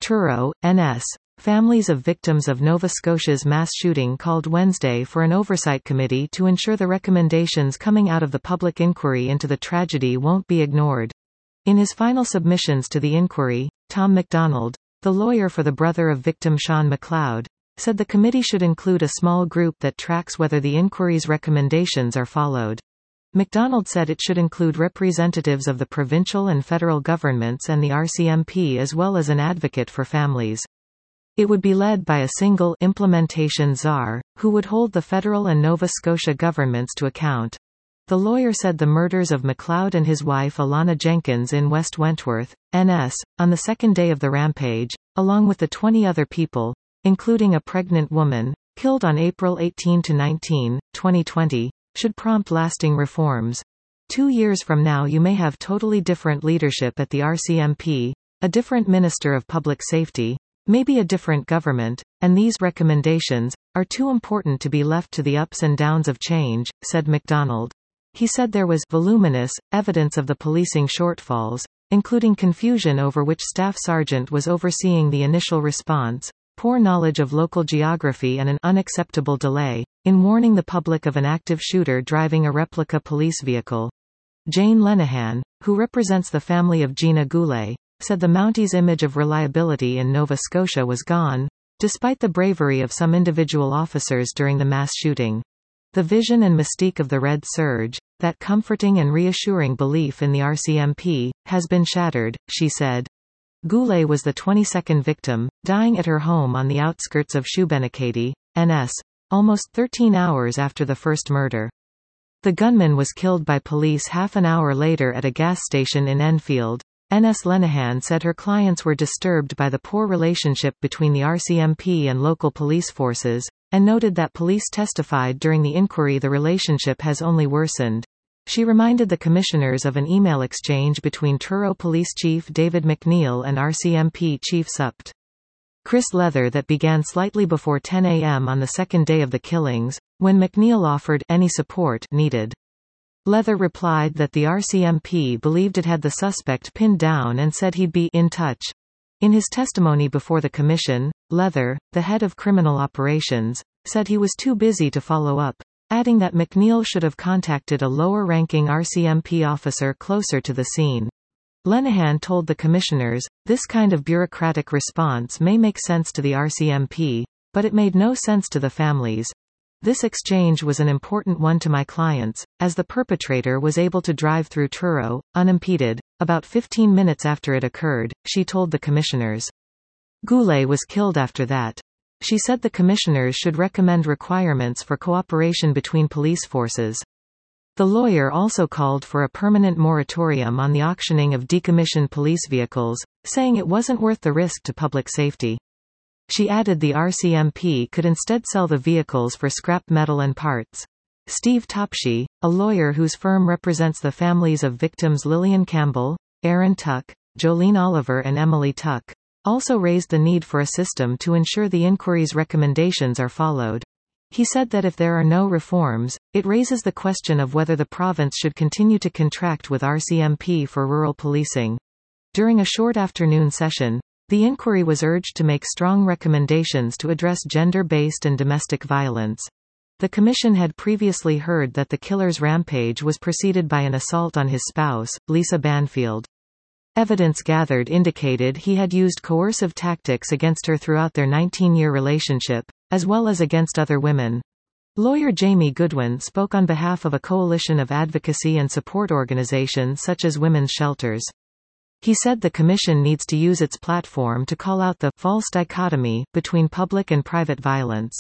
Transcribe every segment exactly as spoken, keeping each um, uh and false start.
Truro, N S Families of victims of Nova Scotia's mass shooting called Wednesday for an oversight committee to ensure the recommendations coming out of the public inquiry into the tragedy won't be ignored. In his final submissions to the inquiry, Tom MacDonald, the lawyer for the brother of victim Sean McLeod, said the committee should include a small group that tracks whether the inquiry's recommendations are followed. MacDonald said it should include representatives of the provincial and federal governments and the R C M P as well as an advocate for families. It would be led by a single implementation czar, who would hold the federal and Nova Scotia governments to account. The lawyer said the murders of McLeod and his wife Alana Jenkins in West Wentworth, N S, on the second day of the rampage, along with the twenty other people, including a pregnant woman, killed on April eighteenth to nineteenth, twenty twenty, should prompt lasting reforms. Two years from now you may have totally different leadership at the R C M P, a different Minister of Public Safety, maybe a different government, and these recommendations are too important to be left to the ups and downs of change, said MacDonald. He said there was voluminous evidence of the policing shortfalls, including confusion over which staff sergeant was overseeing the initial response, poor knowledge of local geography and an unacceptable delay in warning the public of an active shooter driving a replica police vehicle. Jane Lenihan, who represents the family of Gina Goulet, said the Mounties' image of reliability in Nova Scotia was gone, despite the bravery of some individual officers during the mass shooting. The vision and mystique of the Red Surge, that comforting and reassuring belief in the R C M P, has been shattered, she said. Goulet was the twenty-second victim, dying at her home on the outskirts of Shubenacadie, N S, almost thirteen hours after the first murder. The gunman was killed by police half an hour later at a gas station in Enfield. N S Lenihan said her clients were disturbed by the poor relationship between the R C M P and local police forces, and noted that police testified during the inquiry the relationship has only worsened. She reminded the commissioners of an email exchange between Truro Police Chief David McNeil and R C M P Chief Supt. Chris Leather that began slightly before ten a m on the second day of the killings, when McNeil offered any support needed. Leather replied that the R C M P believed it had the suspect pinned down and said he'd be in touch. In his testimony before the commission, Leather, the head of criminal operations, said he was too busy to follow up, adding that McNeil should have contacted a lower-ranking R C M P officer closer to the scene. Lenihan told the commissioners, "This kind of bureaucratic response may make sense to the R C M P, but it made no sense to the families. This exchange was an important one to my clients, as the perpetrator was able to drive through Truro, unimpeded, about fifteen minutes after it occurred," she told the commissioners. Goulet was killed after that. She said the commissioners should recommend requirements for cooperation between police forces. The lawyer also called for a permanent moratorium on the auctioning of decommissioned police vehicles, saying it wasn't worth the risk to public safety. She added the R C M P could instead sell the vehicles for scrap metal and parts. Steve Topshee, a lawyer whose firm represents the families of victims Lillian Campbell, Aaron Tuck, Jolene Oliver and Emily Tuck, also raised the need for a system to ensure the inquiry's recommendations are followed. He said that if there are no reforms, it raises the question of whether the province should continue to contract with R C M P for rural policing. During a short afternoon session, the inquiry was urged to make strong recommendations to address gender-based and domestic violence. The commission had previously heard that the killer's rampage was preceded by an assault on his spouse, Lisa Banfield. Evidence gathered indicated he had used coercive tactics against her throughout their nineteen-year relationship, as well as against other women. Lawyer Jamie Goodwin spoke on behalf of a coalition of advocacy and support organizations such as Women's Shelters. He said the Commission needs to use its platform to call out the false dichotomy between public and private violence.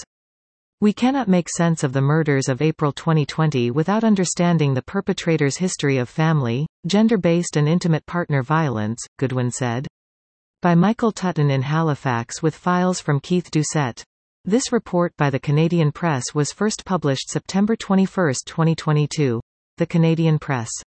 We cannot make sense of the murders of April twenty twenty without understanding the perpetrator's history of family, gender-based and intimate partner violence, Goodwin said. By Michael Tutton in Halifax with files from Keith Doucette. This report by the Canadian Press was first published September twenty-first, twenty twenty-two. The Canadian Press.